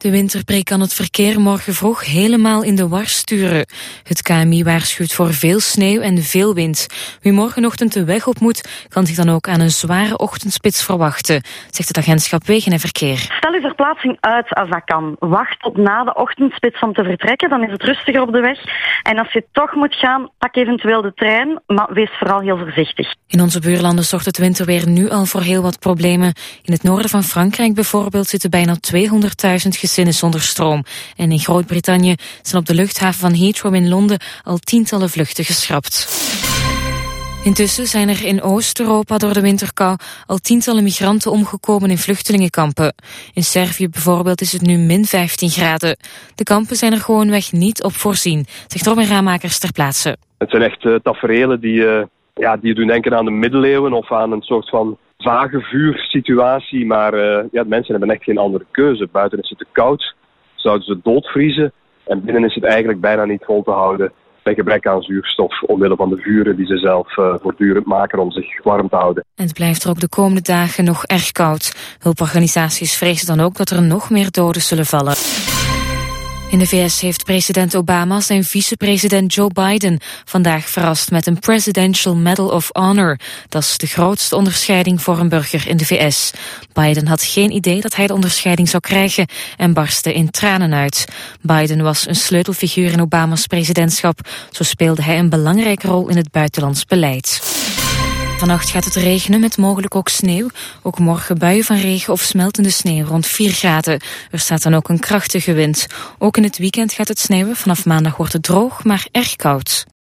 De winterprik kan het verkeer morgen vroeg helemaal in de war sturen. Het KMI waarschuwt voor veel sneeuw en veel wind. Wie morgenochtend de weg op moet, kan zich dan ook aan een zware ochtendspits verwachten, zegt het agentschap Wegen en Verkeer. Stel uw verplaatsing uit als dat kan. Wacht tot na de ochtendspits om te vertrekken, dan is het rustiger op de weg. En als je toch moet gaan, pak eventueel de trein, maar wees vooral heel voorzichtig. In onze buurlanden zorgt het winterweer nu al voor heel wat problemen. In het noorden van Frankrijk bijvoorbeeld zitten bijna 200.000 gezinnen zonder stroom. En in Groot-Brittannië zijn op de luchthaven van Heathrow in Londen al tientallen vluchten geschrapt. Intussen zijn er in Oost-Europa door de winterkou al tientallen migranten omgekomen in vluchtelingenkampen. In Servië bijvoorbeeld is het nu min 15 graden. De kampen zijn er gewoonweg niet op voorzien, zegt Robin Raamakers ter plaatse. Het zijn echt taferelen die doen denken aan de middeleeuwen of aan een soort van vage vuursituatie. Maar de mensen hebben echt geen andere keuze. Buiten is het te koud, zouden ze doodvriezen. En binnen is het eigenlijk bijna niet vol te houden bij gebrek aan zuurstof omwille van de vuren die ze zelf voortdurend maken om zich warm te houden. En het blijft er ook de komende dagen nog erg koud. Hulporganisaties vrezen dan ook dat er nog meer doden zullen vallen. In de VS heeft president Obama zijn vicepresident Joe Biden vandaag verrast met een Presidential Medal of Honor. Dat is de grootste onderscheiding voor een burger in de VS. Biden had geen idee dat hij de onderscheiding zou krijgen en barstte in tranen uit. Biden was een sleutelfiguur in Obama's presidentschap. Zo speelde hij een belangrijke rol in het buitenlands beleid. Vannacht gaat het regenen met mogelijk ook sneeuw. Ook morgen buien van regen of smeltende sneeuw rond 4 graden. Er staat dan ook een krachtige wind. Ook in het weekend gaat het sneeuwen. Vanaf maandag wordt het droog, maar erg koud.